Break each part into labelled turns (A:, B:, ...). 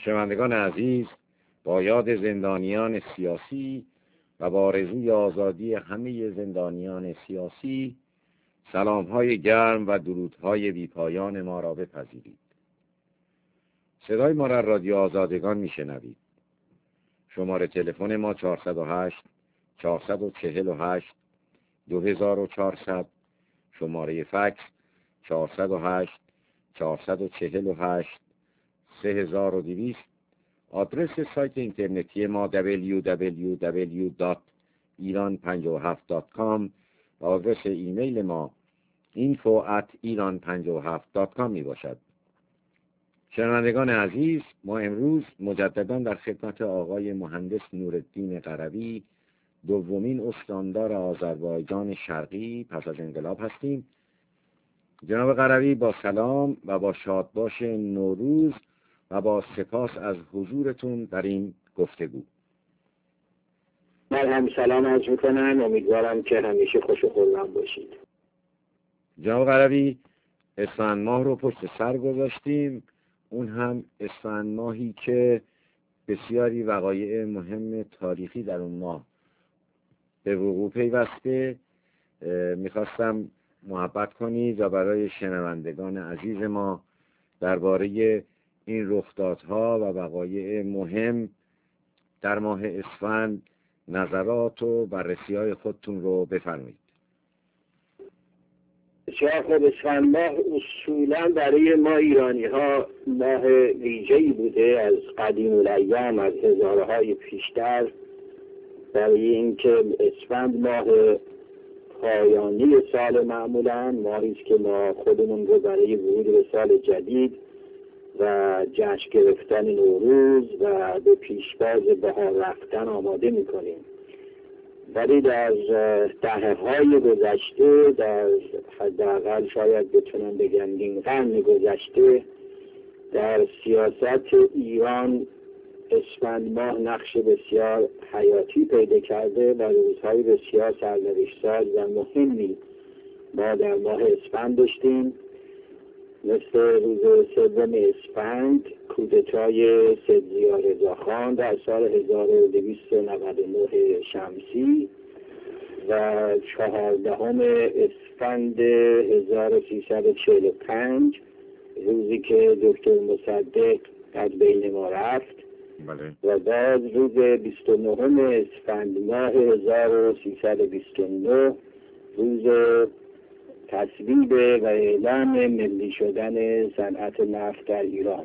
A: شنوندگان عزیز، با یاد زندانیان سیاسی و با آرزوی آزادی همه زندانیان سیاسی، سلام‌های گرم و درودهای بی‌پایان ما را بپذیرید. صدای ما را رادیو آزادگان میشنوید. شماره تلفن ما 408 448 2400، شماره فکس 408 448 3200. آدرس سایت اینترنتی ما www.iran57.com و آدرس ایمیل ما info@iran57.com می باشد. شنوندگان عزیز، ما امروز مجددا در خدمت آقای مهندس نورالدین قروی، دومین استاندار آذربایجان شرقی پس از انقلاب هستیم. جناب قروی، با سلام و با شادباش نوروز و با سپاس از حضورتون در این گفتگو.
B: من هم سلام عرض میکنم، امیدوارم که همیشه خوش و خرم باشید.
A: جناب قروی، اسفند ماه رو پشت سر گذاشتیم، اون هم اسفند ماهی که بسیاری وقایع مهم تاریخی در اون ماه به وقوع پیوسته. میخواستم محبت کنید و برای شنوندگان عزیز ما درباره این رخدادها و وقایع مهم در ماه اسفند نظرات و بررسی‌های خودتون رو بفرمایید.
B: بسیار خوب. اسفند ماه اصولا برای ما ایرانی ها ماه ویژه‌ای بوده از قدیم الایام، از هزارهای پیشتر، برای اینکه اسفند ماه پایانی سال معمولا ماهی است که ما خودمون رو برای ورود به سال جدید و جشن گرفتن نوروز و به پیشواز بهار رفتن آماده میکنیم. ولی در دهه‌های گذشته، در حداقل شاید بتونم بگم این قرن گذشته، در سیاست ایران اسفند ماه نقش بسیار حیاتی پیدا کرده و روزهای بسیار سرنوشت‌ساز و مهمی ما در ماه اسفند داشتیم، مثل روز 3 اسفند کودتای سید ضیا رضاخان در سال 1299 شمسی و 14 اسفند 1345 روزی که دکتر مصدق از بین ما رفت.
A: بله.
B: و بعد روز 29 اسفند ماه 1329 روز تصویب و اعلام ملی شدن صنعت نفت در ایران.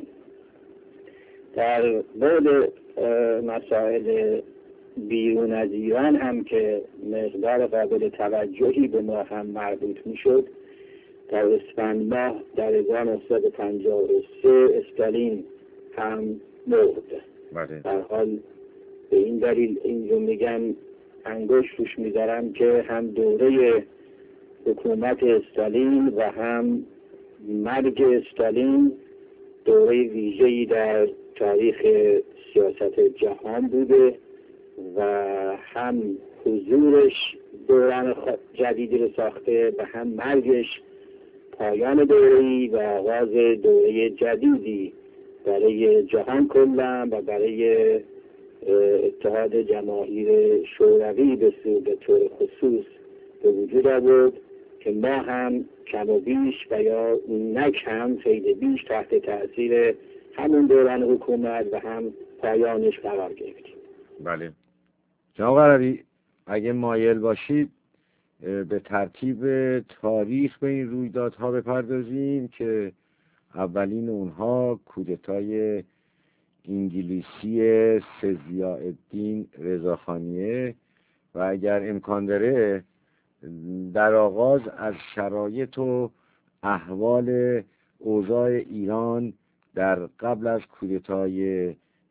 B: در بعد مسائل بیرون از ایران هم که مقدار قابل توجهی به ما هم مربوط می شد، در اسفند ماه در 1953 استالین هم مرد. در حال به این دلیل این رو میگن، انگشت روش میذارم که هم دوره حکومت استالین و هم مرگ استالین دوره ویژه‌ای در تاریخ سیاست جهان بوده و هم حضورش دوران جدیدی رو ساخته و هم مرگش پایان دوره‌ای و آغاز دوره جدیدی برای جهان کلا و برای اتحاد جماهیر شوروی به طور خصوص به وجود آورد که ما هم کم و بیش و یا نه کم خیلی بیش تحت تاثیر همون دوران حکومت و هم پایانش قرار گرفتیم.
A: بله. جناب قروی، اگه مایل باشید به ترتیب تاریخ به این رویدادها بپردازیم که اولین اونها کودتای انگلیسی سید ضیاءالدین رضاخانیه و اگر امکان داره در آغاز از شرایط و احوال اوضاع ایران در قبل از کودتای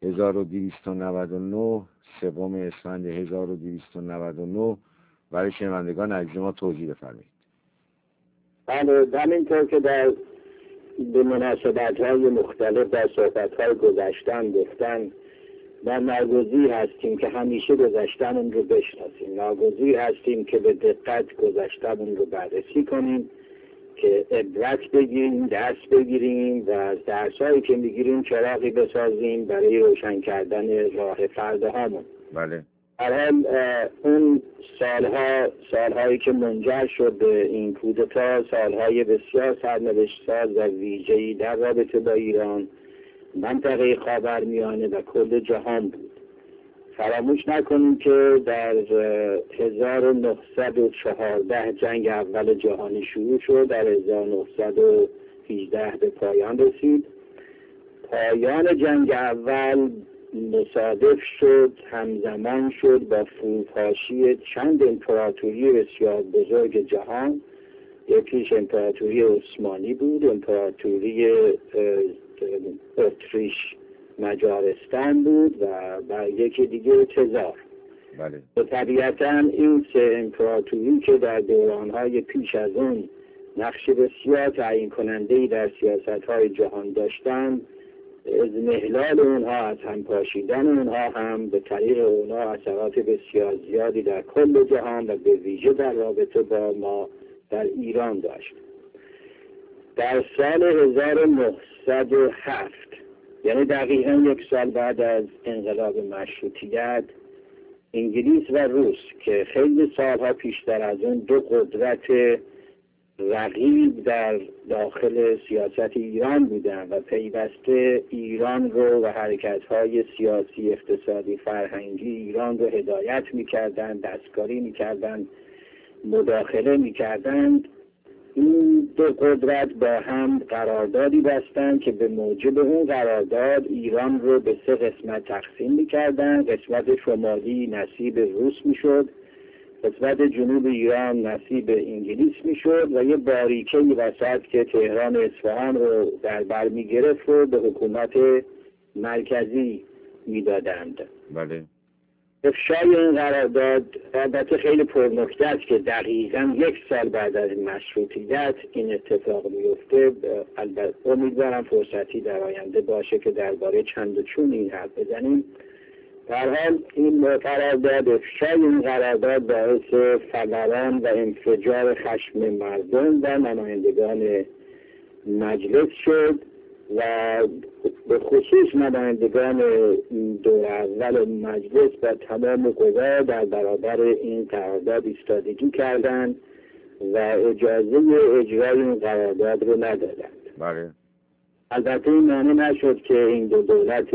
A: 1299 سوم اسفند 1299 برای شنوندگان عزیز ما توضیح بفرمایید.
B: بله، همینطور که در به مناسبت‌های مختلف در صحبت‌های گذشتن گفتن، ما ناگزیر هستیم که همیشه گذشتمون رو بشناسیم، ناگزیر هستیم که به دقت گذشتمون رو بررسی کنیم که عبرت بگیریم، درس بگیریم و از درسایی که میگیریم چراغی بسازیم برای روشن کردن راه فرداهامون.
A: بله.
B: در حال اون سالهایی که منجر شد به این کودتا، سالهای بسیار سرنوشت ساز و ویژه‌ای در رابطه با ایران، منطقه خاورمیانه و کل جهان بود. فراموش نکنیم که در 1914 جنگ اول جهانی شروع شد، در 1918 به پایان رسید. پایان جنگ اول مصادف شد، همزمان شد با فروپاشی چند امپراتوری بسیار بزرگ جهان. یکیش امپراتوری عثمانی بود، امپراتوری اتریش مجارستان بود و یکی دیگه تزار.
A: بله.
B: و طبیعتا این سه امپراتوری که در دورانهای پیش از اون نقش بسیار تعیین کننده‌ای در سیاست‌های جهان داشتند، از محلال اونها، از هم پاشیدن اونها هم به طریق اونها اثرات بسیار زیادی در کل جهان و به ویژه در رابطه با ما در ایران داشت. در سال 1907 یعنی دقیقاً یک سال بعد از انقلاب مشروطیت، انگلیس و روس که خیلی سالها پیشتر از اون دو قدرت رقیب در داخل سیاست ایران بودن و پیوسته ایران رو و حرکت‌های سیاسی، اقتصادی، فرهنگی ایران رو هدایت می‌کردند، دستکاری می‌کردند، مداخله می‌کردند، این دو قدرت با هم قراردادی بستند که به موجب اون قرارداد ایران رو به سه قسمت تقسیم می‌کردند. قسمت شمالی نصیب روس می‌شد، قسمت جنوب ایران نصیب انگلیس میشد و یه باریکه‌ای وسط که تهران و اصفهان رو در بر میگرفت رو به حکومت مرکزی میدادند.
A: بله.
B: افشای این قرارداد البته خیلی پرنکته است که دقیقاً یک سال بعد از مشروطیت این اتفاق میفته. البته امیدوارم فرصتی در آینده باشه که درباره چند و چون این حرف بزنیم. در حال این قرارداد، افشای این قرارداد باعث فوران و انفجار خشم مردم و نمایندگان مجلس شد و به خصوص نمایندگان دور اول مجلس با تمام قوا در برابر این قرارداد ایستادگی کردند و اجازه اجرای این قرارداد رو ندادند.
A: بله.
B: البته این معنی نشد که این دو دولت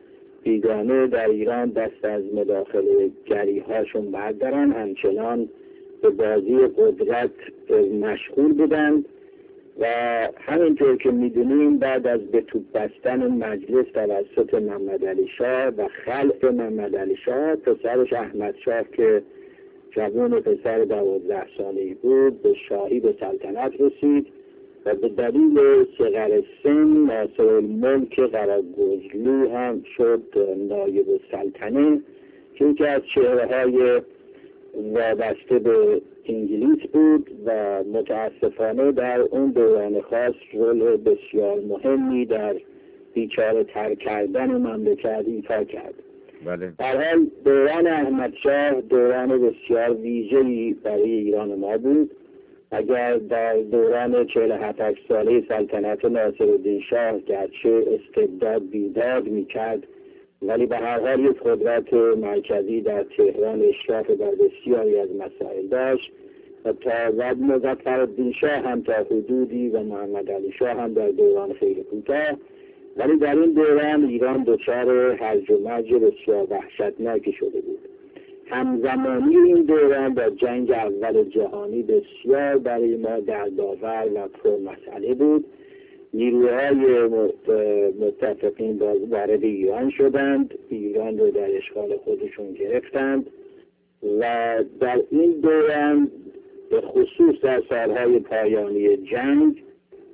B: بیگانه در ایران دست از مداخله گری هاشون بردارن، همچنان به بازی قدرت مشغول بودند و همینطور که میدونیم بعد از به توپ بستن مجلس توسط محمد علی شاه و خلع محمد علی شاه، پسرش احمد شاه که جوان پسر 12 ساله‌ای بود به شاهی به سلطنت رسید و به دلیل صغر سن ناصرالملک قراگزلو هم شد نایب السلطنه که یکی از چهره‌های وابسته به انگلیس بود و متاسفانه در اون دوران خاص رول بسیار مهمی در بیچاره تر کردن مملکت ایفا کرد.
A: بله.
B: در حال دوران احمد شاه دوران بسیار ویژه‌ای برای ایران ما بود. اگر در دوران 47 ساله سلطنت ناصرالدین شاه گرچه استبداد بیداد میکرد، ولی به هر حال یک قدرت مرکزی در تهران اشراف بر بسیاری از مسائل داشت و تا مظفرالدین شاه هم تا حدودی و محمد علی شاه هم در دوران خیلی کوتاه، ولی در این دوران ایران دچار هرج و مرج بسیار وحشتناکی شده بود. همزمانی این دوران با جنگ اول جهانی بسیار برای ما دردآور و پرمسئله بود. نیروهای متفقین وارد ایران شدند، ایران رو در اشغال خودشون گرفتند و در این دوران به خصوص در سالهای پایانی جنگ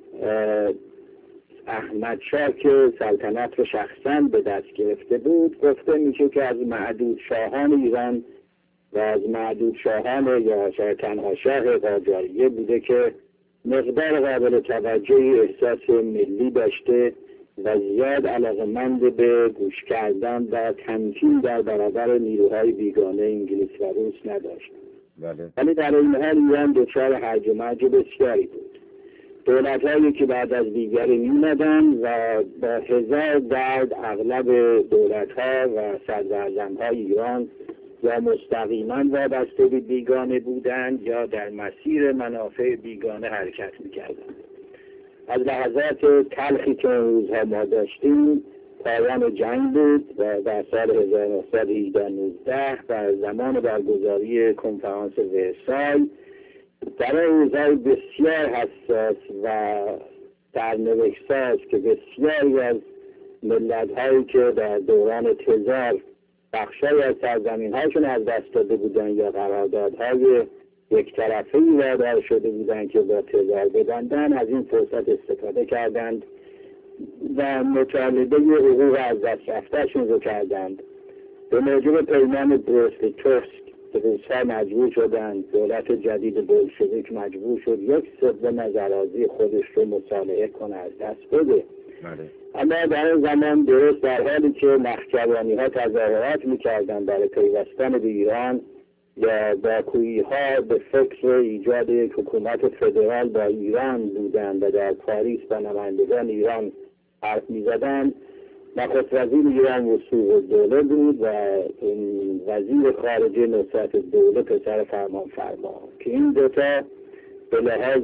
B: احمد شاه که سلطنت رو شخصاً به دست گرفته بود، گفته میشه که از معدود شاهان ایران و از معدود شاهان یا شاید تنها شاه قاجاریه بوده که مقدار قابل توجهی احساس ملی داشته و زیاد علاقمند به گوش کردن و تمکین در برابر نیروهای بیگانه انگلیس و روس نداشت.
A: بله.
B: ولی در این حال ایران دچار هرج و مرج بسیاری بود. دولت‌هایی که بعد از دیگری می‌آمدن و با هزار درد اغلب دولت‌ها و صدراعظم‌های ایران یا مستقیما وابسته به بیگانه بودند یا در مسیر منافع بیگانه حرکت می‌کردند. از لحظات تلخی که اون روزها ما داشتیم پایان جنگ بود و در سال 1919 و زمان برگزاری کنفرانس ورسای در روزهای بسیار حساس و سرنوشت‌ساز که بسیاری از ملت‌هایی که در دوران تزار بخشی از سرزمین‌هاشون از دست داده بودند یا قراردادهای یک طرفه‌ای وادار شده بودند که با تزار ببندند، از این فرصت استفاده کردند و مطالبه حقوق از دست رفته‌شون رو کردند. به موجب پیمان بروست-لیتوفسک روس‌ها مجبور شدند، دولت جدید بولشویک مجبور شد 1/3 از اراضی خودش رو مصالحه کنه، از دست بده. اما در این زمان درست در حالی که نخجوانی‌ها تظاهرات می‌کردند برای پیوستن به ایران یا باکویی‌ها به فکر ایجاد یک حکومت فدرال با ایران بودند و در پاریس با نمایندگان ایران حرف می‌زدند، نخست وزیر ایران وثوق الدوله بود و وزیر خارجه نصرت الدوله پسر فرمانفرما که این دوتا به لحاظ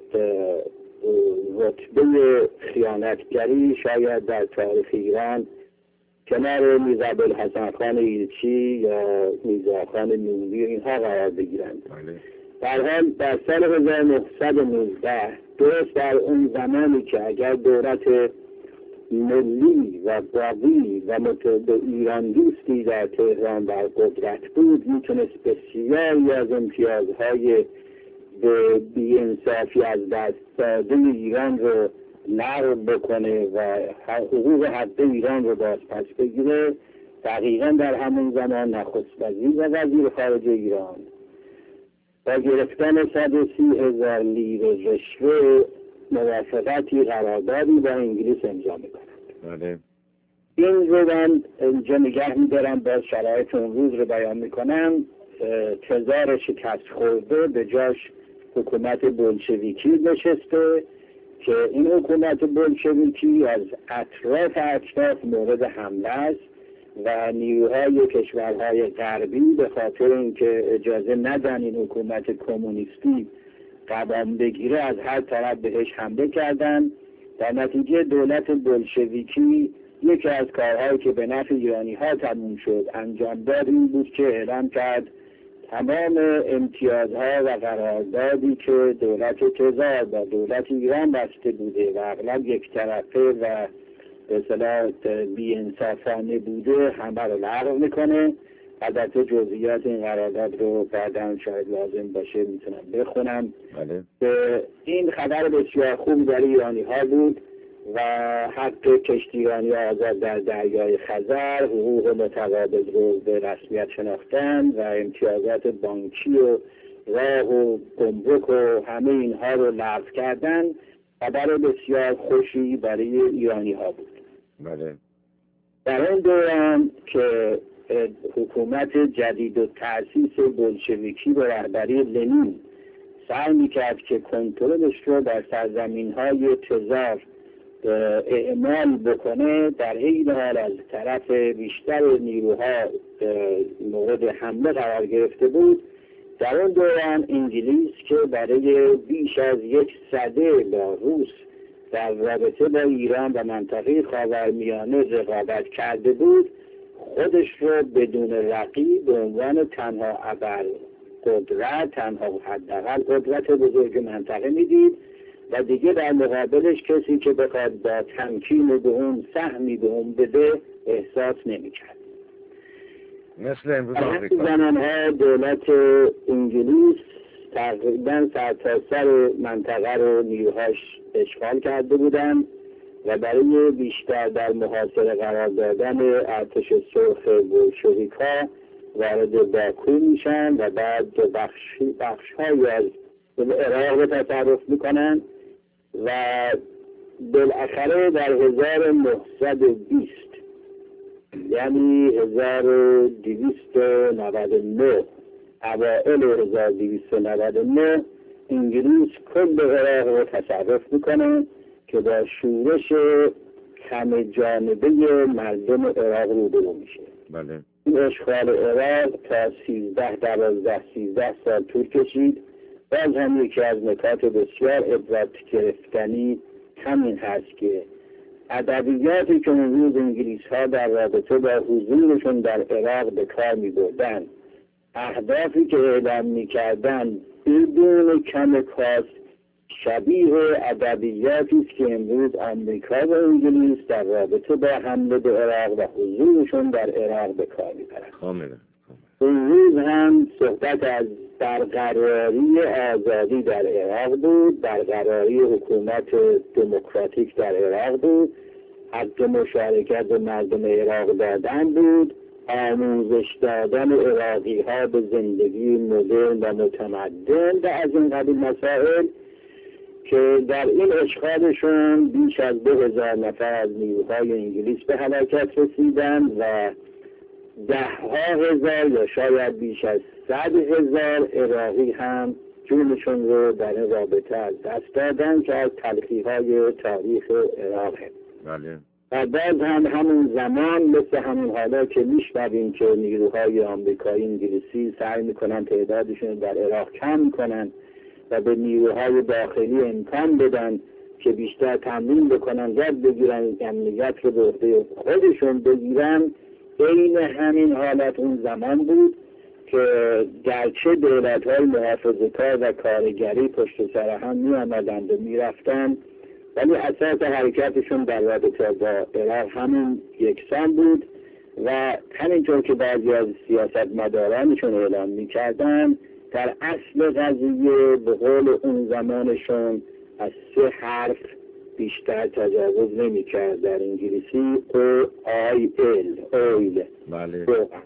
B: رتبه خیانتگری شاید در تاریخ ایران کنار میرزا ابوالحسن خان ایلچی یا میرزا خان نوری اینها قرار بگیرند. در حال در سال 1919 درست در اون زمانی که اگر دولت ملی و قوی و ایران دوستی در تهران بر قدرت بود، میتونست بسیاری از امتیازهای به بی‌انصافی از دست داده ایران رو لغو بکنه و حقوق حق ایران رو باز پس بگیره. دقیقا در همون زمان نخست وزیر و وزیر خارجه ایران با گرفتن 130,000 لیره رشوه موافقتی قراردادی با انگلیس امضا میکنند. این رو من اینجا نگه میدارم، با شرایط اون روز رو بیان میکنم. تزار شکست خورده، به جاش حکومت بولشویکی نشسته که این حکومت بولشویکی از اطراف مورد حمله است و نیروهای کشورهای غربی به خاطر اینکه اجازه ندن این حکومت کمونیستی قدم بگیره از هر طرف بهش حمله کردن. در نتیجه دولت بولشویکی یکی از کارهایی که به نفع ایرانی‌ها تموم شد انجام داد این بود که اعلام کرد تمام امتیازها و قراردادی که دولت تزار با دولت ایران بسته بوده و اغلب یک طرفه و به اصطلاح بی‌انصافانه بوده همه رو لغو میکنه. البته جزئیات این قرارداد رو بعداً شاید لازم باشه میتونم بخونم. این خبر بسیار خوب برای ایرانی‌ها بود و حق کشتیرانی آزاد در دریای خزر، حقوق متقابل رو به رسمیت شناختن و امتیازات بانکی و راه و گمرک و همه اینها رو لغو کردن خبر بسیار خوشی برای ایرانی‌ها بود. در اون دوران که حکومت جدید و تأسیس بولشویکی به رهبری لنین سعی میکرد که کنترلش رو در سرزمین‌های تزار اعمال بکنه، در این حال از طرف بیشتر نیروها مورد حمله قرار گرفته بود. در اون دوران انگلیس که برای بیش از 1 سده با روس در رابطه با ایران و منطقه خاورمیانه رقابت کرده بود، خودش رو بدون رقیب به عنوان تنها ابرقدرت، تنها حداقل قدرت بزرگ منطقه میدید و دیگه در مقابلش کسی که بخواد با تمکین به اون سهمی به اون بده احساس نمی‌کرد.
A: مثل امروز آمریکا.
B: زمانها دولت انگلیس تقریبا سرتاسر منطقه رو نیروهاش اشغال کرده بودند و برای بیشتر در محاصره قرار دادن ارتش سرخ بولشویک‌ها وارد باکو میشن و بعد بخش‌هایی از عراق رو تصرف میکنن و بالاخره در 1920 یعنی 1299 اوائل 1299 انگلیس کل عراق رو تصرف میکنه که با شورش همه جانبه مردم عراق روبرو میشه.
A: بله.
B: این اشغال عراق تا 13 سال طول کشید. باز هم یکی از نکات بسیار عبرت گرفتنی همین هست که ادبیاتی که اون روز انگلیس ها در رابطه با حضورشون در عراق به کار می بردن، اهدافی که اعلام می کردن بدون کم کاست شبیه ادبیاتی است که امروز آمریکا و انگلیس در رابطه با حمله به عراق و حضورشون در عراق به کار می برند.
A: کاملا.
B: اون روز هم صحبت از برقراری آزادی در عراق بود، برقراری حکومت دموکراتیک در عراق بود، حق مشارکت به مردم عراق دادن بود، آموزش دادن عراقی ها به زندگی مدرن و متمدن و از این قبیل مسائل که در این اشغالشون بیش از 2000 نفر از نیروهای انگلیس به هلاکت رسیدن و 10,000 یا شاید بیش از 100,000 عراقی هم جونشون رو در این رابطه از دست دادن که از تلخی‌های تاریخ عراقه.
A: بله.
B: و باز هم همون زمان مثل همون حالا که میشنویم که نیروهای آمریکایی انگلیسی سعی میکنن تعدادشون در عراق کم کنن و به نیروهای داخلی امکان بدن که بیشتر تمرین بکنن، یاد بگیرن، امنیت رو به عهده خودشون بگیرن. این همین حالت اون زمان بود که گرچه دولت‌های محافظه‌کار و کارگری پشت سر هم می‌آمدند و می‌رفتند، ولی اساس حرکتشون در رابطه با عراق همون یکسان بود و همینطور که بعضی از سیاستمدارانشون اعلام می‌کردند، در اصل قضیه به قول اون زمانشون از 3 حرف بیشتر تجاوز نمی‌کرد. در انگلیسی اویل
A: بله.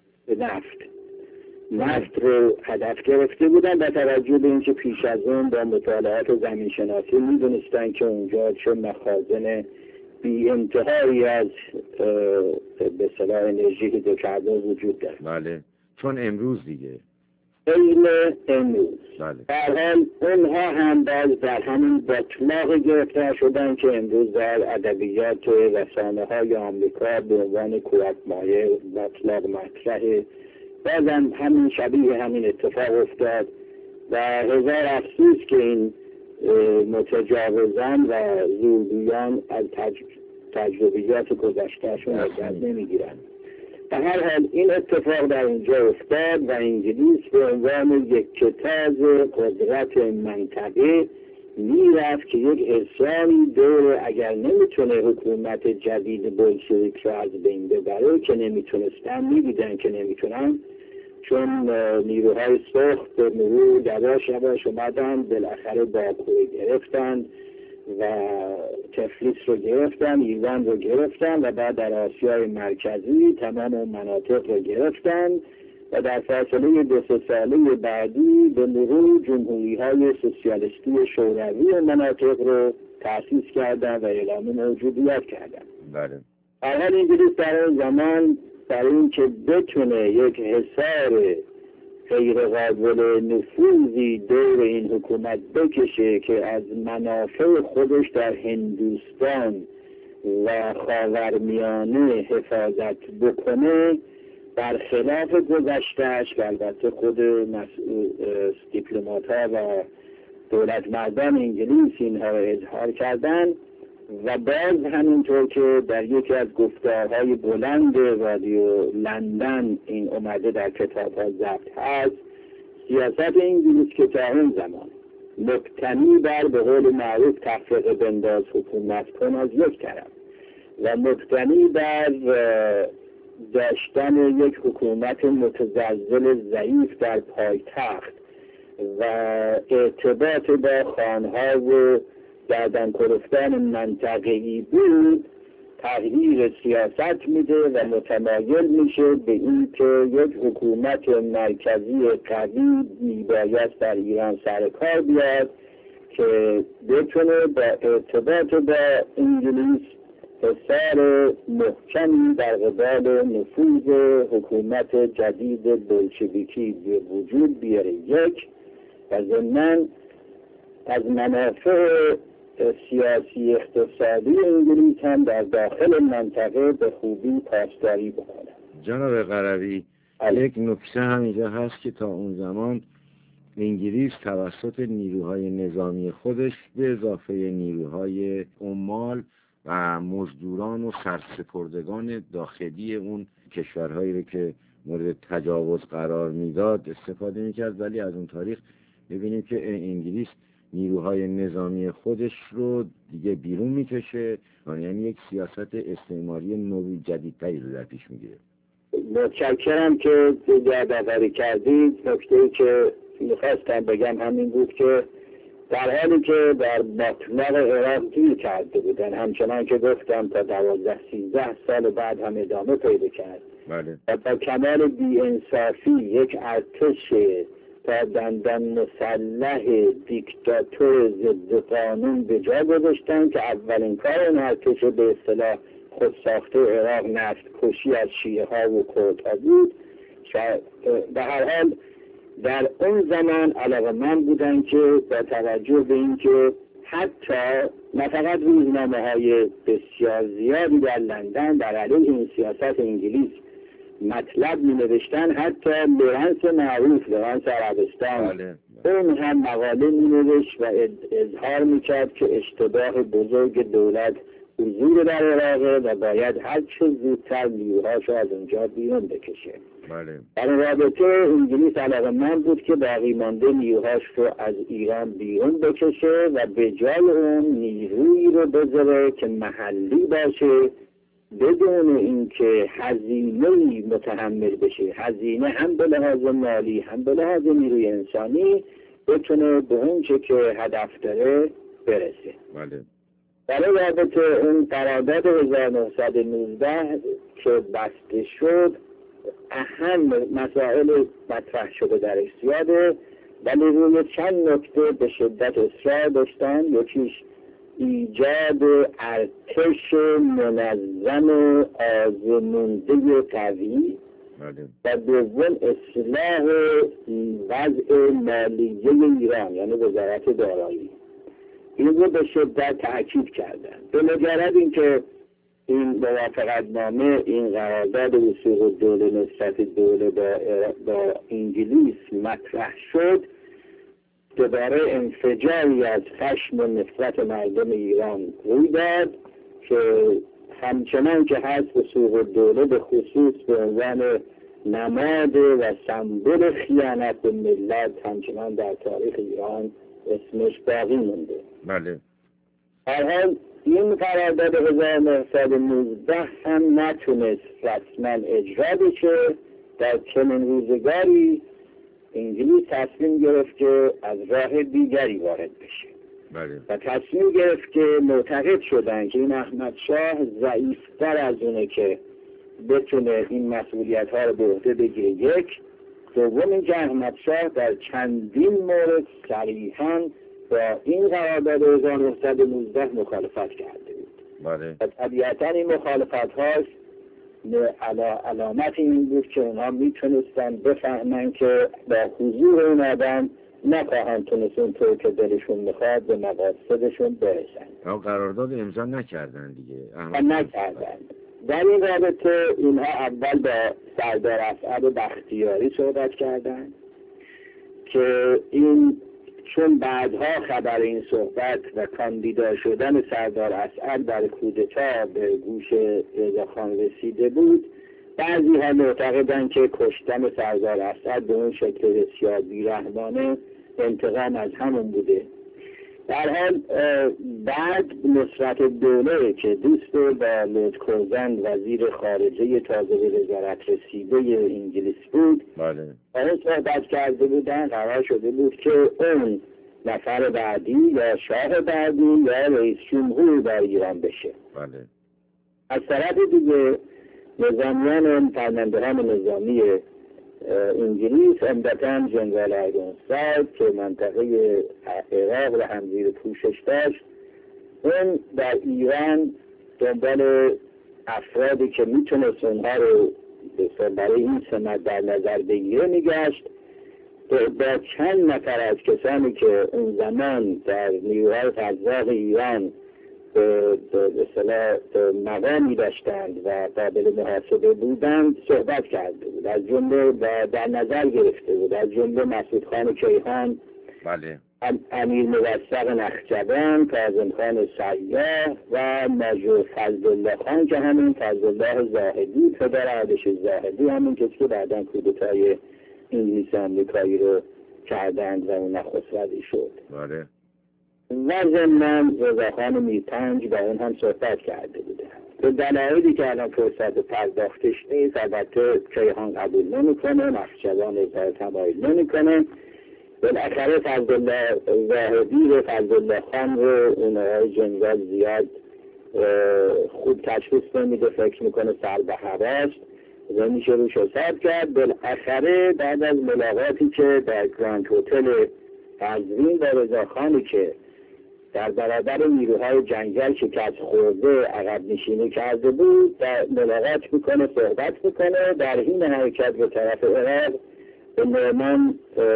B: نفت رو هدف گرفته بودن و توجه به اینکه پیش از اون با مطالعات زمین شناسی می‌دونستن که اونجا چه مخازن بی انتهایی از به اصطلاح انرژی هیدروکربن وجود داره.
A: بله. چون امروز دیگه
B: امروز
A: بله.
B: در حال اونها هم باز در همین باطلاق گرفتار شدن که امروز در ادبیات رسانه‌های آمریکا به عنوان کودک مایه باطلاق مطرحه. بازم همین شبیه همین اتفاق افتاد و هزار افسوس که این متجاوزان و زورگویان از تجربیات گذشتهشون از دست نمیگیرن. به هر حال این اتفاق در اینجا افتاد و انگلیس به عنوان یک کتاز قدرت منطقه میرفت که یک اصراری دور اگر نمیتونه حکومت جدید بولشویک رو از بین ببره که نمیتونستن، میدیدن که نمیتونن، چون نیروهای سخت به مرور یواش اومدن بالاخره باکو گرفتن و تفلیس رو گرفتن، ایران رو گرفتن و بعد در آسیای مرکزی تمام مناطق رو گرفتن و در فاصله 2 ساله بعدی به مرور جمهوری‌های سوسیالیستی شوروی و مناطق رو تأسیس کردن و اعلام موجودیت کردن.
A: بله.
B: در حال انگلیس در اون زمان برای اینکه بتونه یک حصار غیر قابل نفوذی دور این حکومت بکشه که از منافع خودش در هندوستان و خاورمیانه حفاظت بکنه، برخلاف گذشتهش که البته خود دیپلمات‌ها و دولت مردان انگلیس اینها رو اظهار کردن و باز همینطور که در یکی از گفتارهای بلند رادیو لندن این اومده در کتاب‌ها ضبط هست، سیاست انگلیس که تا اون زمان مبتنی بر به قول معروف تفرقه بنداز حکومت کن از یک طرف و مبتنی بر داشتن یک حکومت متزلزل ضعیف در پایتخت و ارتباط با خانها و گردن کلفتان منطقه‌ای بود، تغییر سیاست میده و متمایل میشه به این که یک حکومت مرکزی قوی میباید در ایران سر کار بیاد که بتونه با ارتباط با انگلیس حصار محکمی در قبال نفوذ حکومت جدید بولشویکی به وجود بیاره. یک و ضمن از منافع سیاسی اقتصادی انگلیس هم در داخل منطقه به خوبی پاسداری بکنه.
A: جناب قروی، یک نکته هم اینجا هست که تا اون زمان انگلیس توسط نیروهای نظامی خودش به اضافه نیروهای عمال و مزدوران و سرسپردگان داخلی اون کشورهایی رو که مورد تجاوز قرار میداد استفاده میکرد، ولی از اون تاریخ ببینید که انگلیس نیروهای نظامی خودش رو دیگه بیرون میکشه، یعنی یک سیاست استعماری نوعی جدیدتری رو در پیش میگیره.
B: متشکرم که یادآوری کردید. نکته‌ای که میخواستم بگم همین بود که در حالی که در باطلاق عراق گیر کرده بودن، همچنان که گفتم تا 12-13 سال بعد هم ادامه پیدا کرد،
A: بله.
B: و با کمال بی‌انصافی یک ارتش تا دندان مسلح دیکتاتور ضد قانون به جا گذاشتن که اولین کار اون ارتش به اصطلاح خودساخته عراق نفت کشی از شیعه ها و کردها بود. به هر حال در اون زمان علاقه‌مند بودن که با توجه به اینکه حتی نه فقط روزنامه‌های بسیار زیادی در لندن در علیه این سیاست انگلیس مطلب می‌نوشتن، حتی لورنس معروف، لورنس عربستان، اون هم مقاله می‌نوشت و اظهار می‌کرد که اشتباه بزرگ دولت حضور در عراقه و باید هر چه زودتر نیروهاش از اونجا بیرون بکشه. در رابطه انگلیس علاقه‌مند بود که باقی مانده نیروهاش رو از ایران بیرون بکشه و به جای اون نیرویی رو بذاره که محلی باشه، بدون اینکه هزینه‌ای متحمل بشه، هزینه هم به لحاظ مالی هم به لحاظ نیروی انسانی، بتونه به اون چه که هدف داره برسه. برای رابطه اون قرارداد 1919 که بسته شد، اهم مسائل مطرح شده درش زیاده، ولی روی چند نکته به شدت اصرار داشتن. یکیش ایجاد ارتش منظم و آزمونده قوی و دوم اصلاح وضع مالیه ایران، یعنی وزارت دارایی. این رو به شدت تأکید کردن. به مجرد اینکه این موافقتنامه، این قرارداد وثوق الدوله نسبت دوله با انگلیس مطرح شد، دوباره انفجاری از خشم و نفرت مردم ایران روی داد که همچنان که هست وثوق الدوله به خصوص به عنوان نماد و سمبل خیانت به ملت همچنان در تاریخ ایران اسمش باقی مونده.
A: بله.
B: هر حال این قرارداد 1919 هم نتونست رسما اجرا بشه. در چنین روزگاری انگلیس تصمیم گرفت که از راه دیگری وارد بشه.
A: بله.
B: و تصمیم گرفت که معتقد شدن که این احمد شاه ضعیفتر از اونه که بتونه این مسئولیت ها رو به عهده بگیره. یک، دوم اینکه احمد شاه در چندین مورد صریحاً با این قرارداد 1919 مخالفت کرده بود.
A: بله.
B: و طبیعتاً این مخالفت هاش علامت این بود که اونا میتونستن بفهمن که با حضور اون آدم نخواهند تونست اونطور که دلشون میخواد به مقاصدشون برسن.
A: اما قرارداد امضا نکردن دیگه.
B: نکردن. در این رابطه اینها اول با سردار اسعد بختیاری صحبت کردن که این چون بعدها خبر این صحبت و کاندیدا شدن سردار اسعد در کودتا به گوش رضاخان رسیده بود، بعضی ها معتقدند که کشتن سردار اسعد به اون شکل بسیار بی‌رحمانه انتقام از همون بوده. در حال بعد نصرت دوله که دوست با لورد کوزند وزیر خارجه تازه به وزارت رسیده انگلیس بود،
A: بله.
B: اون صحبت کرده بودن، قرار شده بود که اون نفر بعدی یا شاه بعدی یا رئیس جمهور در ایران بشه.
A: بله.
B: از طرف دیگه نظامیان فرماندهان نظامی انگلیس عمدتاً جنرال آیرونساید که منطقه عراق رو هم زیر پوشش داشت، اون در ایران دنبال افرادی که میتونست اونها رو برای این سمت در نظر بگیره میگشت. با چند نفر از کسانی که اون زمان در نیروهای قزاق ایران به اصطلاح مقامی داشتند و قابل محاسبه بودند صحبت کرده بود، از جمله و در نظر گرفته بود، از جمله مسعود خان کیهان،
A: بله،
B: امیر موفق نخجوان، کاظم خان سیاح و ماجور فضلالله خان که همین فضلالله زاهدی، پدر اردشیر زاهدی، همین کسی که بعداً کودتای انگلیس آمریکایی رو کردند و اون نخست وزیر شد.
A: بله.
B: و ضمن رضاخان میرپنج با اون هم صحبت کرده بوده. به دلایلی که الان فرصت پرداختش نیست، البته کیهان قبول نمیکنه، نخجوان اظهار تمایل نمیکنه. بالاخره فضلالله زاهدی و فضلالله خان رو اونهای جنرال زیاد خوب تشخیص نمیده، فکر میکنه سر به هواست و میشه روش حساب کرد. بالاخره بعد از ملاقاتی که در گراند هتل قزوین با رضاخانی که در برابر نیروهای جنگل شکست خورده عقب نشینی کرده بود، در ملاقات میکنه، صحبت میکنه. در حین حرکت به طرف عراق به نورمن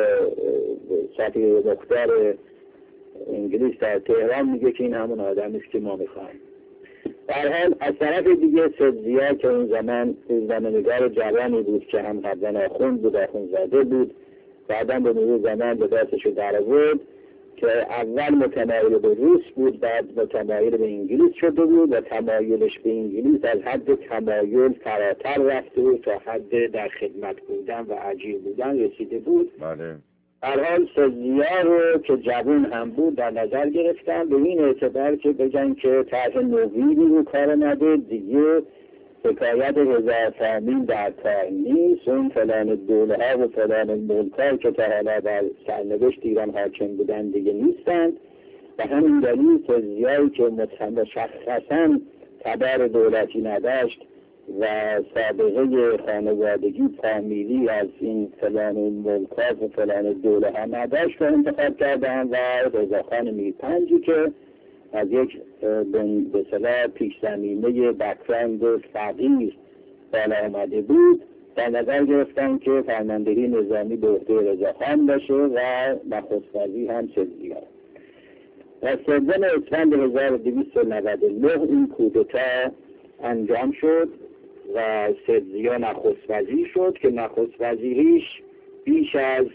B: سفیر مختار انگلیس در تهران میگه که این همون آدمی است که ما میخوایم. در حال از طرف دیگه سدزیا که اون زمان روزنامه‌نگار جوانی بود که هم قبلا آخوند بود، آخوندزاده بود، بعدا به مرور زمان به دستش در آورد که اول متمایل به روس بود، بعد متمایل به انگلیس شده بود و تمایلش به انگلیس از حد تمایل فراتر رفته بود تا حد در خدمت بودن و عجیب بودن رسیده بود.
A: بله.
B: در حال سدزیا رو که جوان هم بود در نظر گرفتن به این اعتبار که بگن که طرح نوینی رو کار نده، دیگه حکایت هزار فامیل در کار نیست، اون فلان دوله ها و فلان ملک ها که تا حالا در سرنوشت ایران حاکم بودن دیگه نیستند و همین دلیل سدزیایی که مشخصاً تبار دولتی نداشت و سابقه خانوادگی فامیلی از این فلان ملک ها و فلان دوله ها نداشت رو انتخاب کردن و رضاخان میرپنجی که از یک به اصطلاح پیش زمینه بک‌گراند فقیر بالا آمده بود در نظر گرفتن که فرماندهی نظامی به عهده رضاخان باشه و نخست وزیر هم سدزیا. در سوم اسفند 1299 این کودتا انجام شد و سدزیا نخست وزیر شد که نخست وزیریش بیش از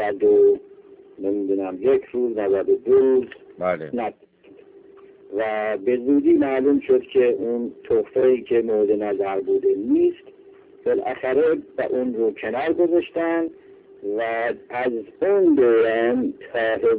B: 91 روز 92 روز
A: بله.
B: و به زودی معلوم شد که اون تحفه‌ای که مورد نظر بوده نیست. بالاخره به اون رو کنار گذاشتن و از اون دوران تا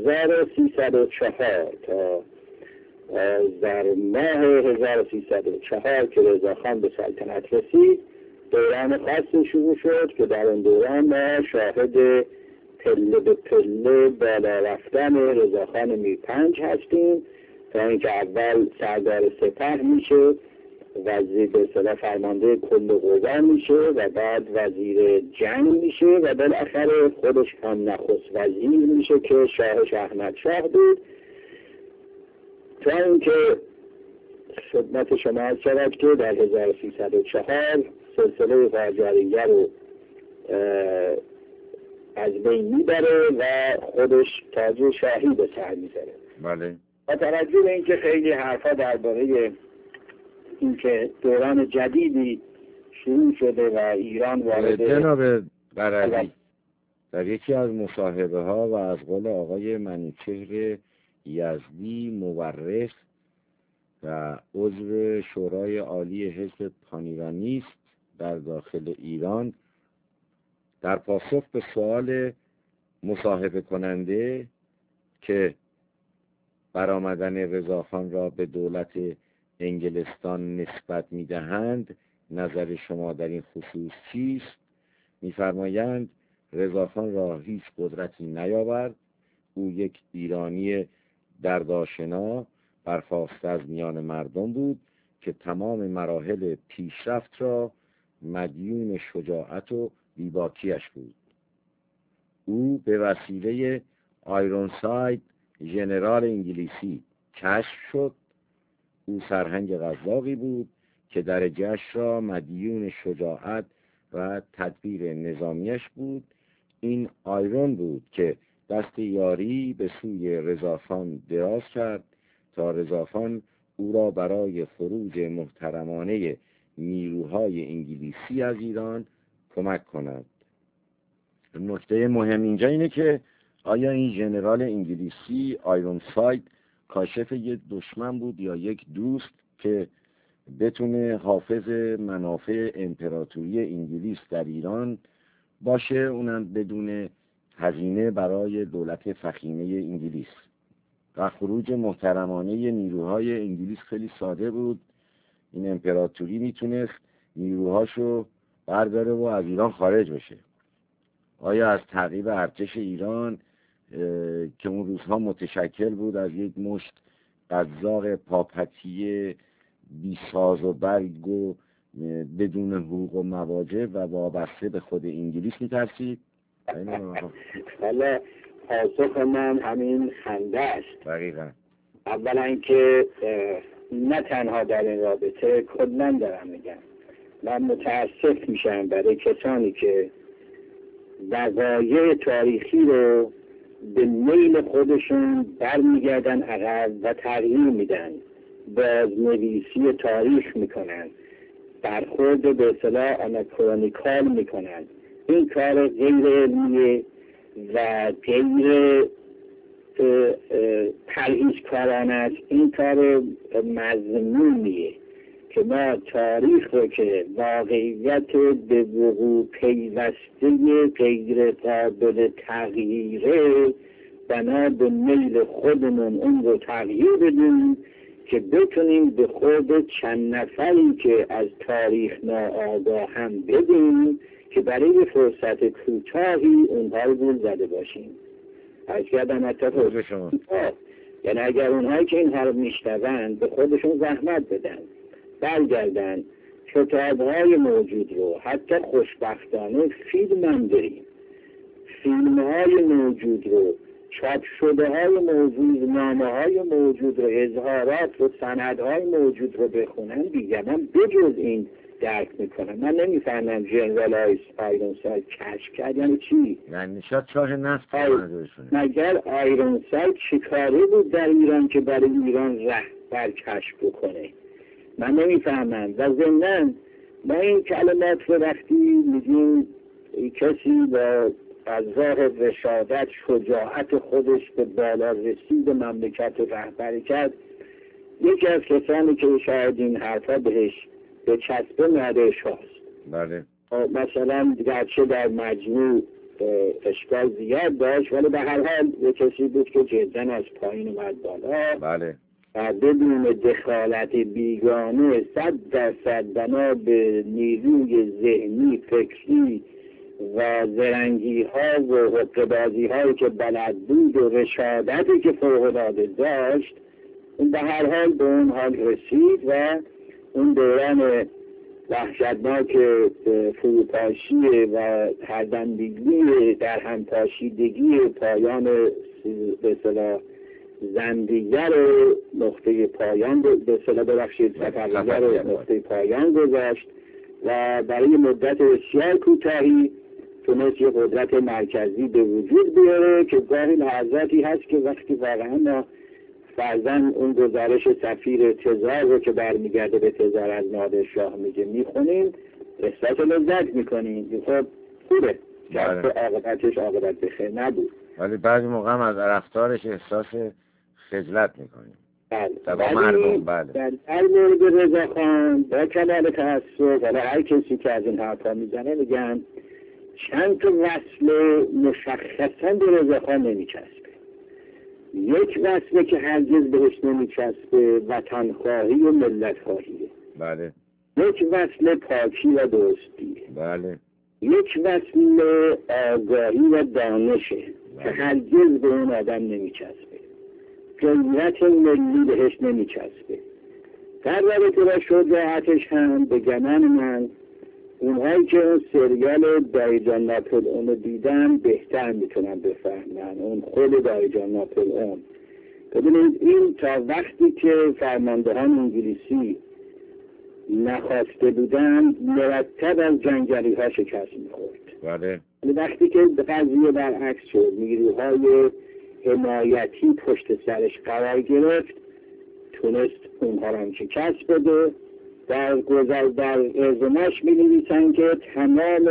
B: 1304 تا در ماه 1304 که رضاخان به سلطنت رسید دوران خاصی شروع شد که در اون دوران ما شاهد پله به پله بالا رفتن رضاخان میرپنج هستیم تا اینکه اول سردار سپه میشه، وزیر به اصطلاح فرمانده کل قوا میشه و بعد وزیر جنگ میشه و بالاخره خودش هم نخست وزیر میشه که شاهش احمد شاه بود تا اینکه خدمت شما عرض شود که در 1304 سلسله قاجاریه رو از بین میبره و خودش تاج شاهی به سر میذاره.
A: بله.
B: با توجه به اینکه خیلی حرفا درباره اینکه دوران جدیدی شروع شده و ایران وارد
A: جناب قرضی در یکی از مصاحبه ها و از قول آقای منوچهر یزدی مورخ و عضو شورای عالی حزب پانیرانیست در داخل ایران در پاسخ به سوال مصاحبه کننده که برآمدن رضاخان را به دولت انگلستان نسبت می‌دهند نظر شما در این خصوص چیست؟ می‌فرمایند رضاخان را هیچ قدرتی نیاورد، او یک ایرانی دردآشنا برخاسته از میان مردم بود که تمام مراحل پیشرفت را مدیون شجاعت و بیباکیش بود. او به وسیله آیرونساید ژنرال انگلیسی کشف شد. او سرهنگ قزاقی بود که درجه‌اش را مدیون شجاعت و تدبیر نظامیش بود این آیرون بود که دست یاری به سوی رضاخان دراز کرد تا رضاخان او را برای خروج محترمانه نیروهای انگلیسی از ایران کمک کند. نکته مهم اینجا اینه که آیا این ژنرال انگلیسی آیرونساید کاشف یک دشمن بود یا یک دوست که بتونه حافظ منافع امپراتوری انگلیس در ایران باشه، اونم بدون هزینه برای دولت فخیمه انگلیس. و خروج محترمانه نیروهای انگلیس خیلی ساده بود. این امپراتوری میتونست نیروهاشو برداره و از ایران خارج بشه. آیا از تعقیب ارتش ایران که اون روزها متشکل بود از یک مشت قزاق پاپتی بی ساز و برگ و بدون حقوق و مواجب و وابسته به خود انگلیس میترسید؟
B: حالا پاسخ من همین خنده است.
A: دقیقا.
B: اولا اینکه نه تنها در این رابطه، کلاً دارم میگم، من متاسف میشم برای کسانی که وقایع تاریخی رو به میل خودشون برمیگردن عقب و تغییر میدن، بازنویسی تاریخ میکنن، برخورد به اصطلاح آناکرونیکال میکنن. این کار غیر علمیه و غیر پرهیزکارانه است. این کار مذمومیه که ما تاریخ رو که واقعیت به وقوع پیوسته غیر قابل تغییره، بنا به میل خودمون اون رو تغییر بدیم که بتونیم به خود چند نفری که از تاریخ ناآگاه هم بدیم که برای فرصت کوتاهی اونها رو گول زده باشیم. از کردم حتی یعنی اگر اونهایی که اینها رو میشنوند به خودشون زحمت بدن، برگردن کتاب‌های موجود رو، حتی خوشبختانه فیلم هم داریم، فیلم‌های موجود رو، چاپ شده های موجود، نامه های موجود رو، اظهارات و سندهای موجود رو بخونن، دیگه من بجز این درک میکنم. من نمیفهمم ژنرال آیرونساید کشف کرد یعنی چی؟
A: یعنی شاید چاه نفت
B: مگر آیرونساید چیکاره بود در ایران که برای ایران رهبر کشف بکنه؟ من نمیفهمم. و ضمناً ما این کلمات رو وقتی میگیم کسی با از راه رشادت، شجاعت خودش به بالا رسید مملکت رهبری کرد، یکی از کسانی که شاید این حرفا بهش به چسبه نادرش هست.
A: بله.
B: مثلا گرچه در مجموع اشکال زیاد داشت ولی به هر حال یک کسی بود که جدا از پایین اومد بالا.
A: بله.
B: و بدون دخالت بیگانه 100% بنا به نیروی ذهنی، فکری و زرنگی ها و حقه‌بازی هایی که بلد بود و رشادتی که فوق‌العاده داشت، اون به هر حال به اون حال رسید و اون دوران وحشتناک فروپاشی و هردندگی در همپاشیدگی پایان به اصطلاح زندیگر نقطه پایان به اصطلاح ببخشید صفویه رو نقطه پایان گذاشت و برای مدت بسیار کوتاهی تونست یه قدرت مرکزی به وجود بیاره که گاهی لحظاتی هست که وقتی واقعا ما فرضاً اون گزارش سفیر تزار رو که برمیگرده به تزار از نادرشاه میگه میخونیم، احساس لذت میکنیم. خب خوبه، عاقبتش عاقبت بخیر نبود،
A: ولی بعضی موقع هم از رفتارش احساس خجلت میکنیم.
B: بله. در مورد رضاخان با کمال تأسف، حالا هر کسی که از این حرفا میزنه میگن چند تا وصل مشخصا به رضاخان نمیچسبه. یک وصله که هرگز بهش نمیچسبه وطنخواهی و ملتخواهیه.
A: بله.
B: یک وصل پاکی و دوستی.
A: بله.
B: یک وصل آگاهی و دانشه که هرگز به اون آدم نمیچسبه. غیرت ملی بهش نمیچسبه. در رابطه با شجاعتش هم به گمان من اونهایی که اون سریال دایجان ناپلئون رو دیدن بهتر میتونن بفهمن. اون خود دایجان ناپلئون، ببینید این تا وقتی که فرماندهان انگلیسی نخواسته بودن مرتب از جنگلی ها شکست میخورد.
A: بله.
B: وقتی که قضیه برعکس شد، نیروهای حمایتی پشت سرش قرار گرفت، تونست اونها را هم شکست بده. در رزومه‌اش می‌نویسن که تمام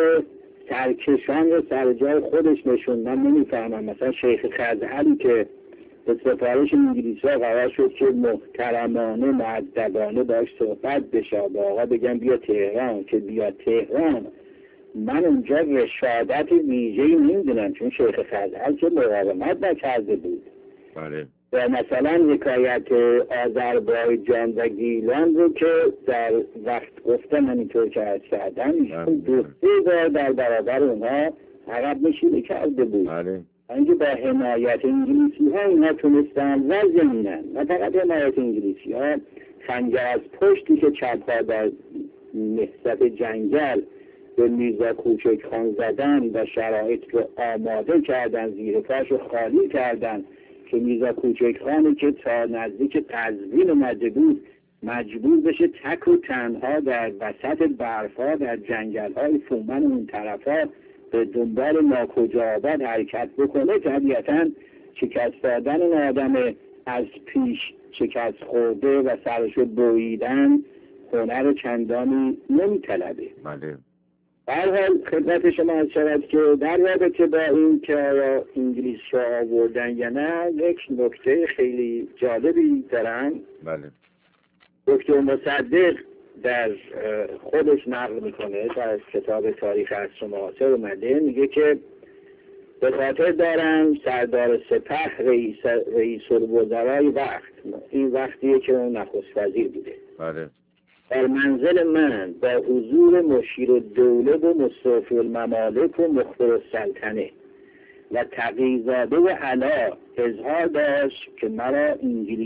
B: سرکشان رو سر جای خودش نشوندن. نمی‌فهمم مثلا شیخ خزعلی که به سفارش انگلیس‌ها قرار شد که محترمانه مؤدبانه باش صحبت بشه، با آقا بگم بیا تهران، که بیا تهران، من اونجا رشادت ویژه‌ای نمی‌دونم، چون شیخ خزعل که مقاومت نکرده بود.
A: بله.
B: و مثلا حکایت آذربایجان و گیلان رو که در وقت گفتم همینطور که عرض کردم، دو سه بار در برابر اونها عقب نشینی کرده بود.
A: بله.
B: اینکه با حمایت انگلیسی ها اینا تونستن وزنینن، و فقط حمایت انگلیسی ها، خنجر از پشتی که چپ ها در نهضت جنگل به میرزا کوچک خان زدن و شرایط رو آماده کردن، زیر پاش رو خالی کردن، که میرزا کوچک خانی که تا نزدیک قزوین اومده بود مجبور بشه تک و تنها در وسط برفا در جنگل‌های فومن اون طرفا به دنبال ناکجا آباد حرکت بکنه. طبیعتاً شکست دادن اون آدم از پیش شکست خورده و سرشو بریدن هنر چندانی نمی‌طلبه.
A: بله.
B: هر حال خدمت شما عرض شود که در رابطه با این که آیا انگلیس ها آوردن یا نه، یک نکته خیلی جالبی دارن.
A: بله.
B: دکتر مصدق در خودش نقل میکنه، در کتاب تاریخ عصر معاصر اومده، میگه که به خاطر دارم سردار سپه رئیس الوزرای وقت، این وقتیه که اون نخست وزیر بوده،
A: بله،
B: در منزل من با حضور مشیر الدوله و مستوفی الممالک و مخبر السلطنه و تقی‌زاده و علا اظهار داشت که مرا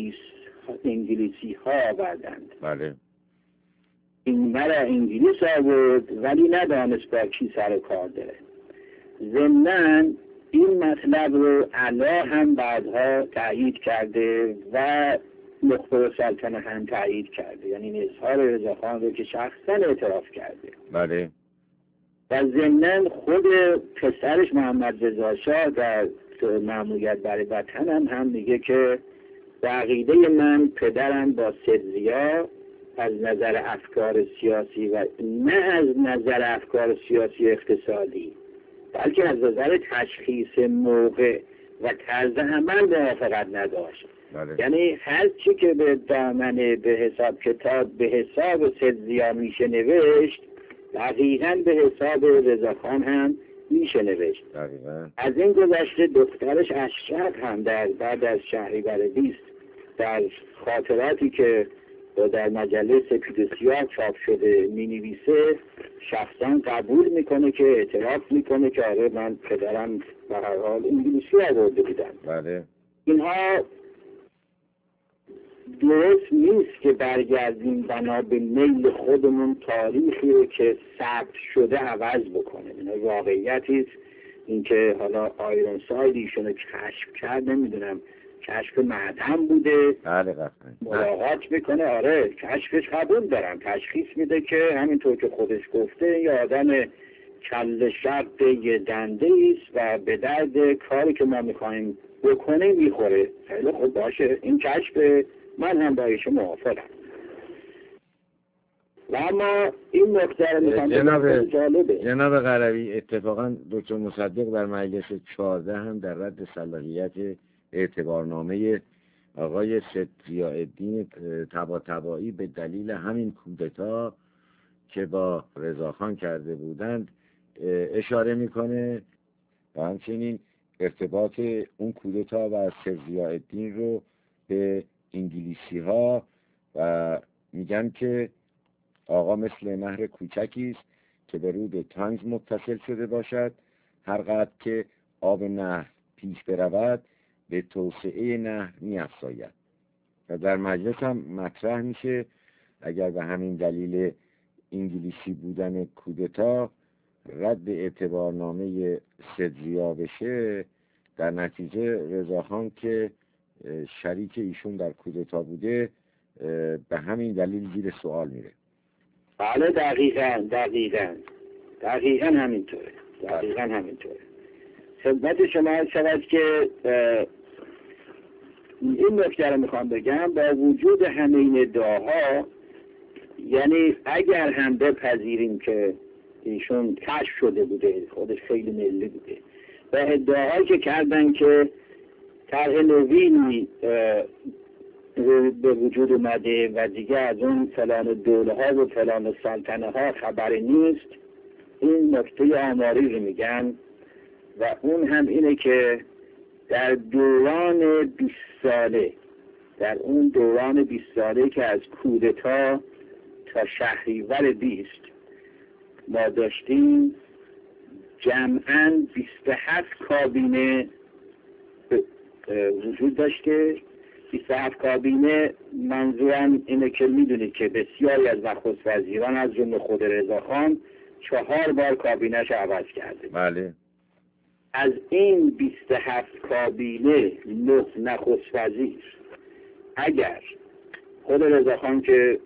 B: انگلیسی ها آوردند.
A: بله.
B: این مرا انگلیس آورد ولی ندانست با کی سر و کار داره. ضمناً این مطلب رو علا هم بعدها تایید کرده و مخبر سلطنه هم تایید کرده، یعنی این اظهار رضاخان رو که شخصا اعتراف کرده.
A: بله.
B: و ضمناً خود پسرش محمد رضا شاه در مأموریت برای وطن هم میگه که به عقیده من پدرم با سدزیا از نظر افکار سیاسی و نه از نظر افکار سیاسی اقتصادی بلکه از نظر تشخیص موقع و طرز عمل موافقت نداشت.
A: بله.
B: یعنی هر چی که به دامن به حساب کتاب به حساب سدزیا میشه نوشت دقیقاً به حساب رضاخان هم میشه نوشت.
A: دقیقاً.
B: از این گذشته دخترش اشرف هم بعد از شهریور 20 در خاطراتی که در مجله سپید و سیاه چاپ شده مینویسه، شخصا قبول میکنه که اعتراف میکنه که آره من پدرم به هر حال انگلیسی آورده بودم.
A: بله.
B: اینها درست نیست که برگردیم بنا به میل خودمون تاریخی رو که ثبت شده عوض بکنه. این واقعیتی است. اینکه حالا آیرونساید ایشونو کشف کرد، نمیدونم کشف معدن بوده،
A: بله قطعا
B: ملاقات میکنه، آره کشفش قبول دارم، تشخیص میده که همینطور که خودش گفته یه آدم کل شب یه دنده ایست و به درد کاری که ما میخوایم بکنه میخوره. خیلی خوب باشه، این کشف من هم با ایشون موافقم. و اما این نکته رو میخوام
A: جناب قروی، اتفاقا دکتر مصدق در مجلس 14 هم در رد صلاحیت اعتبارنامه آقای ضیاءالدین طباطبایی به دلیل همین کودتا که با رضاخان کرده بودند اشاره میکنه و همچنین ارتباط اون کودتا و ضیاءالدین رو به انگلیسی ها و میگن که آقا مثل نهر کوچکی است که به رود تانز متصل شده باشد، هر قدر که آب نهر پیش برود به توسعه نهر می‌افزاید. و در مجلس هم مطرح میشه اگر به همین دلیل انگلیسی بودن کودتا رد اعتبارنامه سدزیا بشه، در نتیجه رضاخان که شریک ایشون در کودتا بوده به همین دلیل زیر سوال میره.
B: بله دقیقاً همینطوره. دقیقا همینطوره. خدمت شما هست شود که این نکته رو میخوام بگم، با وجود همه این ادعاها، یعنی اگر هم بپذیریم که ایشون کشف شده بوده، خودش خیلی ملی بوده و ادعاهایی که کردن که طرح نوینی به وجود اومده و دیگه از اون فلان دوله ها و فلان سلطنه ها خبری نیست، این نکته آماری رو میگن و اون هم اینه که در دوران 20 ساله، در اون دوران 20 ساله که از کودتا تا شهریور 20 ما داشتیم، جمعاً 27 کابینه وجود داشته. 27 کابینه منظورم اینه که میدونید که بسیاری از نخست وزیران از جمله خود رضاخان 4 بار کابینه‌اش عوض کرده.
A: بله.
B: از این 27 کابینه 9 نخست وزیر، اگر خود رضاخان که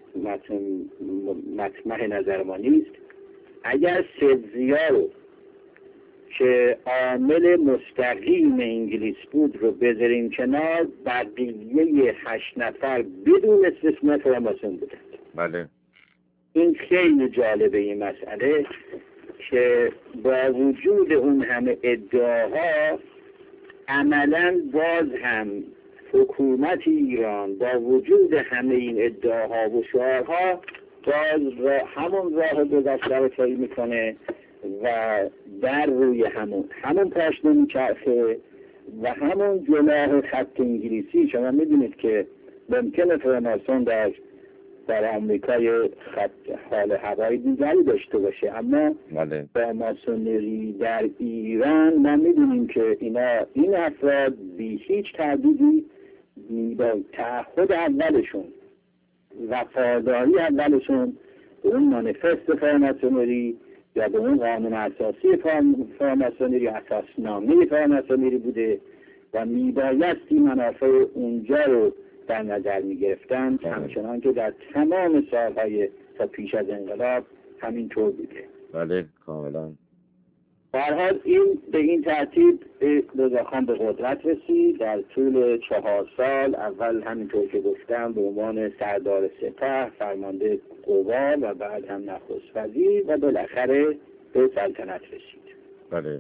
B: مطمح نظر ما نیست، اگر سبزیا رو که عامل مستقیم انگلیس بود رو بذاریم کنار، بقیه 8 نفر بدون استثنا فراماسون بودند.
A: بله.
B: این خیلی جالبه این مسئله که با وجود اون همه ادعاها عملاً باز هم حکومت ایران با وجود همه این ادعاها و شعارها باز همون راه گذشته رو طی میکنه و در روی همون پاشنه میچرخه و همون جناح خط انگلیسی. شما میدونید که ممکنه فراماسون در آمریکای خط حال هوایی دیگری داشته باشه، اما فراماسونری در ایران ما میدونیم که این افراد بی هیچ تردیدی با تعهد اولشون، وفاداری اولشون به اون مانیفست فراماسونری یا به اون قانون اساسی فراماسونری، اساسنامه فراماسونری بوده و میبایستی منافع اونجا رو در نظر میگرفتن، همچنان که در تمام سالهای تا پیش از انقلاب همینطور بوده.
A: بله کاملا.
B: به هر حال این به این ترتیب رضاخان به قدرت رسید. در طول 4 سال اول همینطور که گفتم به عنوان سردار سپاه، فرمانده قوا و بعد هم نخست وزیر و بالاخره به سلطنت رسید.
A: بله.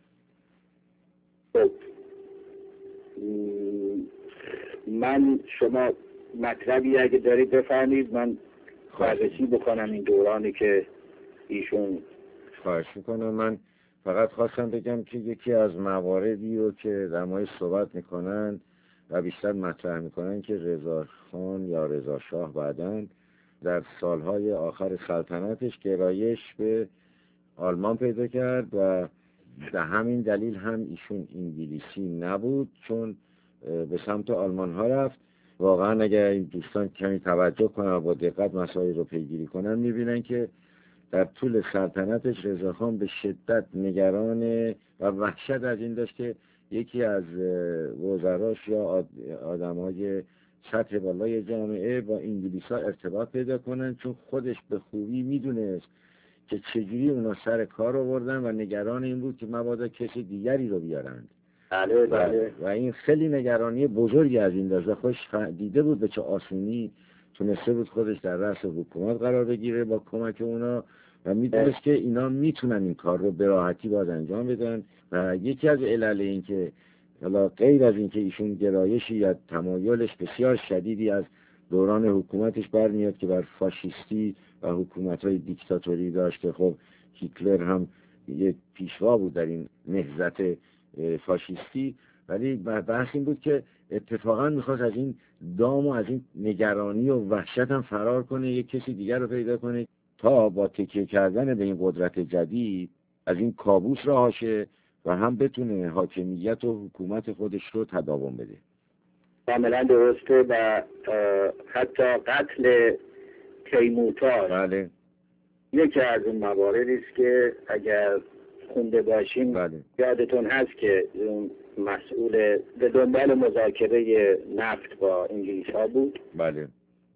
B: خب من شما مطلبی اگه دارید بفرمایید من بررسی بکنم این دورانی که ایشون.
A: خواهش میکنم. من فقط خواستم بگم که یکی از مواردی رو که در مورد صحبت میکنن و بیشتر مطرح میکنن که رضاخان یا رضاشاه بعداً در سالهای آخر سلطنتش گرایش به آلمان پیدا کرد و به همین دلیل هم ایشون انگلیسی نبود، چون به سمت آلمان ها رفت. واقعا اگر این دوستان کمی توجه کنن و با دقت مسائل رو پیگیری کنن میبینن که در طول سلطنتش رضاخان به شدت نگران و وحشت از این داشت که یکی از وزراش یا آدمای سطح بالای جامعه با انگلیس ها ارتباط پیدا کنن، چون خودش به خوبی میدونست که چجوری اونا سر کار آوردن و نگران این بود که مبادا کسی دیگری رو بیارند.
B: بله.
A: و این خیلی نگرانی بزرگی از این داشت و خوش دیده بود به چه آسونی تونسته بود خودش در رأس حکومت قرار بگیره با کمک اونا و میدونست که اینا میتونن این کار رو به راحتی باز انجام بدن. و یکی از علل این که حالا غیر از این که ایشون گرایشی یا تمایلش بسیار شدیدی از دوران حکومتش برمیاد که بر فاشیستی و حکومت‌های دیکتاتوری داشت که خب هیتلر هم یک پیشوا بود در این نهضت فاشیستی، ولی بحث این بود که اتفاقا میخواست از این دام و از این نگرانی و وحشت هم فرار کنه، یک کسی دیگر رو پیدا کنه تا با تکیه کردن به این قدرت جدید از این کابوس رها شه و هم بتونه حاکمیت و حکومت خودش رو تداوم بده.
B: کاملا درسته و حتی قتل تیمورتاش
A: بله.
B: یکی از اون مواردی است که اگر خونده باشیم یادتون هست که اون مسئول به دنبال مذاکره نفت با انگلیس ها بود.
A: بله.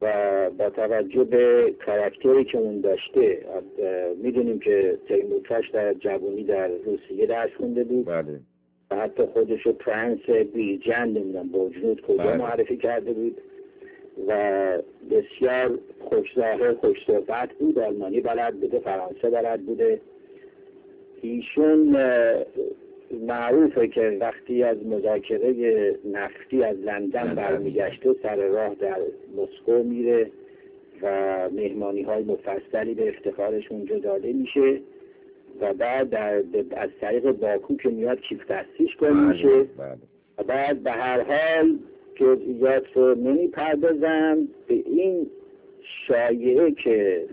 B: و با توجه به کاراکتری که اون داشته، میدونیم که تیمورتاش در جوانی در روسیه درس خونده بود.
A: بله.
B: و حتی خودش رو پرنس بیرجند نمیدونم بوجنود کجا
A: بله.
B: معرفی کرده بود و بسیار خوش‌ظاهر خوش‌صحبت بود. آلمانی بلد بوده، فرانسه بلد بوده. ایشون معروفه که وقتی از مذاکره نفتی از لندن برمیگشته سر راه در مسکو میره و مهمانی های مفصلی به افتخارش اونجا داده میشه و بعد از طریق باکو که میاد کیف دستیش گم میشه و بعد به هر حال جزئیات رو نمیپردازم. به این شایعه که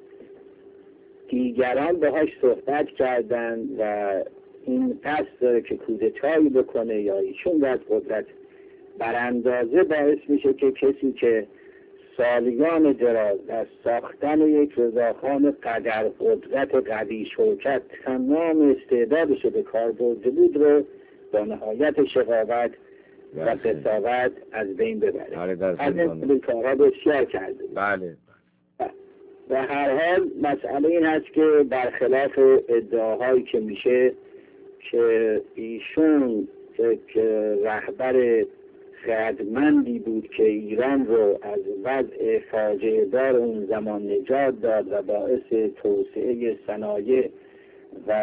B: دیگران باهاش صحبت کردن و این قصد داره که کودتایی بکنه یا ایشون از قدرت براندازه، باعث میشه که کسی که سالیان دراز در ساختن یک رضاخان قدر قدرت قوی شوکت تمام استعدادش به کار برده بود رو با نهایت شقاوت و قساوت از بین ببره. از این کارها بسیار کرده.
A: بله.
B: و هر حال مسئله این هست که برخلاف ادعاهایی که میشه که ایشون یک رهبر خردمندی بود که ایران رو از وضع فاجعه دار اون زمان نجات داد و باعث توسعه صنایع و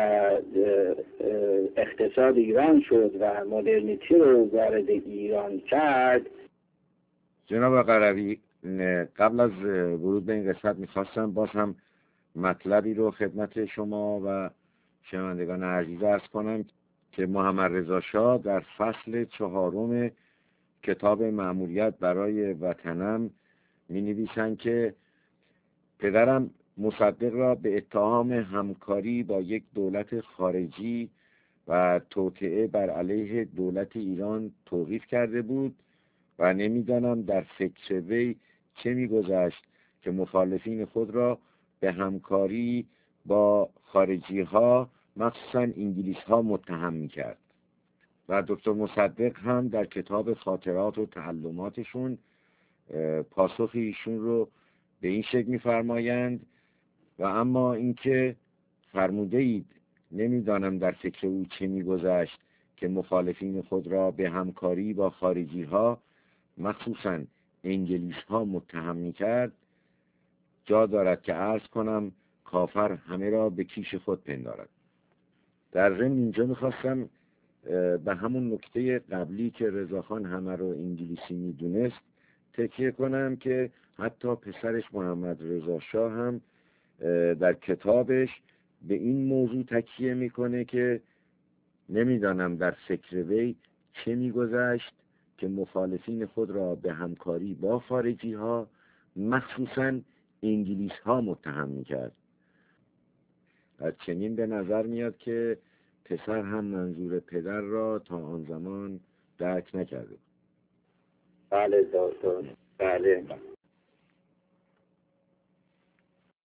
B: اقتصاد ایران شد و مدرنیتی رو وارد ایران کرد.
A: جناب قروی، قبل از ورود به این قسمت میخواستم باز هم مطلبی رو خدمت شما و شنوندگان عزیز عرض کنم که محمد رضا شاه در فصل 4 کتاب مأموریت برای وطنم می نویسند که پدرم مصدق را به اتهام همکاری با یک دولت خارجی و توطئه بر علیه دولت ایران توقیف کرده بود و نمیدانم در فکر وی چه میگذشت که مخالفین خود را به همکاری با خارجی ها مخصوصا انگلیس ها متهم میکرد. و دکتر مصدق هم در کتاب خاطرات و تعلماتشون پاسخ ایشون رو به این شکل میفرمایند و اما اینکه فرموده اید نمیدانم در فکر او چه میگذشت که مخالفین خود را به همکاری با خارجی ها مخصوصا انگلیس ها متهم میکرد، جا دارد که عرض کنم کافر همه را به کیش خود پندارد. در ضمن اینجا میخواستم به همون نکته قبلی که رضاخان همه رو انگلیسی میدونست تکیه کنم که حتی پسرش محمد رضا شاه هم در کتابش به این موضوع تکیه میکنه که نمیدانم در فکر وی چه میگذشت که مخالفین خود را به همکاری با خارجی ها مخصوصا انگلیس ها متهم میکرد. از چنین به نظر میاد که پسر هم منظور پدر را تا آن زمان درک نکرده.
B: بله دکتر، بله.